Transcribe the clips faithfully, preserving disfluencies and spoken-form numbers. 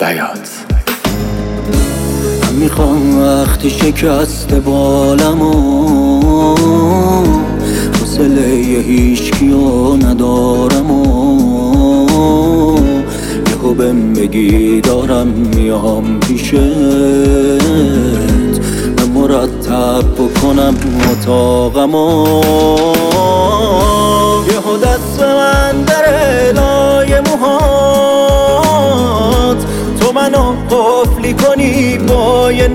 بیات. من میخوام وقتی شکست بالمو حوصله هیچکیو ندارم و یهو بهم بگی دارم میام پیشت، من مرتب بکنم اتاقمو، یهو دست من در لای موهات، تو منو قفلی کنی با یه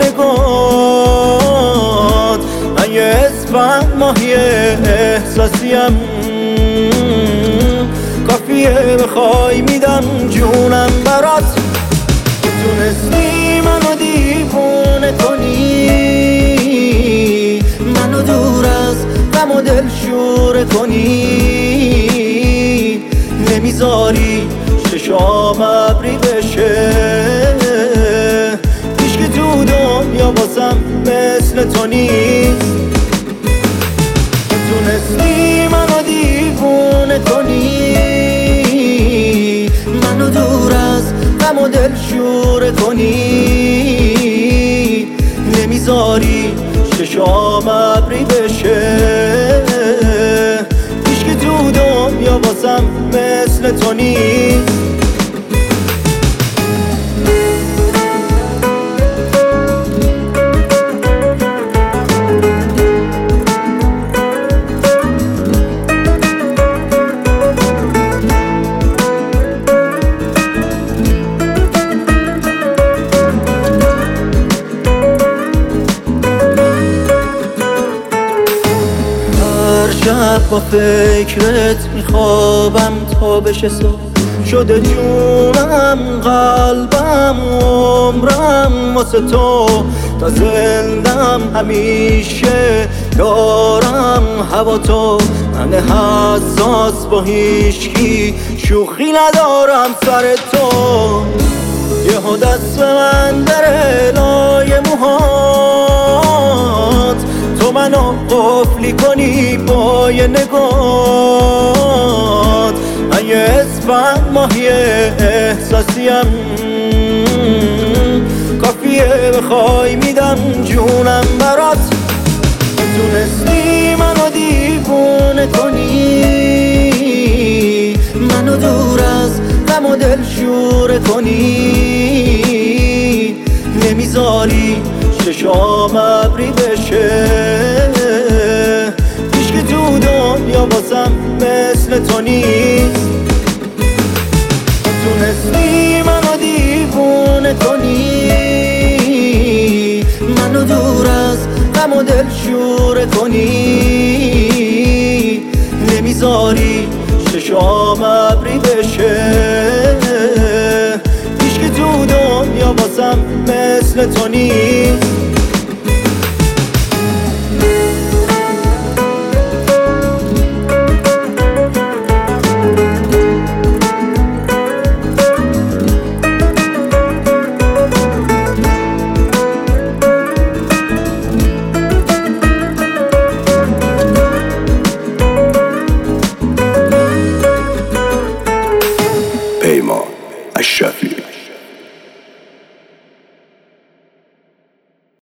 نگات. من یه اسفند ماهی احساسیم، کافیه بخوای میدم جونم برات. تونستی منو دیوونه کنی، منو دور از غم و دل شوره کنی، نمیذاری چشام ابری بشه، هیچکی تو دنیا واسم مثل تو نیست. تونستی منو دیوونه کنی، منو دور از غم و دل شوره کنی، نمیذاری چشام ابری بشه، هیچکی تو دنیا واسم مثل تو نیست. شب با فکرت میخوابم تا بشه صبح، شده جونم قلبم عمرم واسه تو، تا زندم همیشه دارم هوا تو. من حساس با هیچکی شوخی ندارم سر تو، یهو دست من در لای موهات، تو منو قفلی کنی با یه نگات. من یه اسفند ماهی احساسیم، کافیه بخوای میدم جونم برات. تونستی منو دیوونه کنی، منو دور از غم و دل شوره کنی، نمیذاری چشام ابری بشه، هیچکی تو دنیا واسم مثل تو نیست. تونستی منو دیوونه کنی، منو دور از غم و دل شوره کنی، نمیذاری چشام ابری بشه، هیچکی تو دنیا واسم مثل تو نیست.